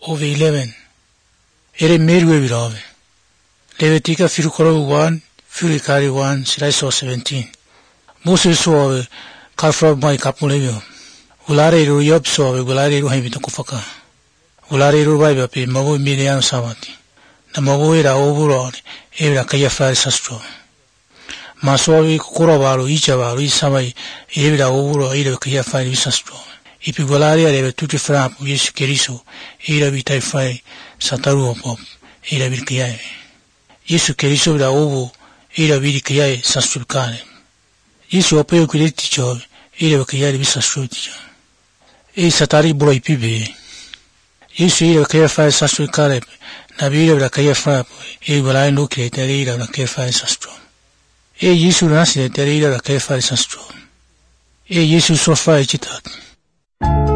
over 11. Ere merwe virave. Levitica Firukoro 1, Furikari 1, Siraiso 17. Moses saw Kalfra by Capulevio. Ulare Yob saw Ulare Ruhavita Kufaka. Ulare Rubapi, Mabu Milian Savati. The Mabu era overall, Era Kayafa Sastro. Masovi Kuravaru, Ichavaru, Isavai, Era over Era Kayafa Sastro. Ipigolaria deve tutti fra Yesu Keriso, Era Vitai Fai, Sataru Pop, Era Virkiae. Yesu Keriso da Ovo, Era Virkiae, Sastrukane. Yesu Opeo Kiriticho, Era Virkiae Visastruticho. E Satari Broi Pibe. Yesu Era Kayafa Sastrukale, Nabira da Kayafa, E Golai Nucleate, Era da Kayafa Sastro. E Yesu Nasi, Era da Kayafa Sastro. E Yesu Sofa Citat.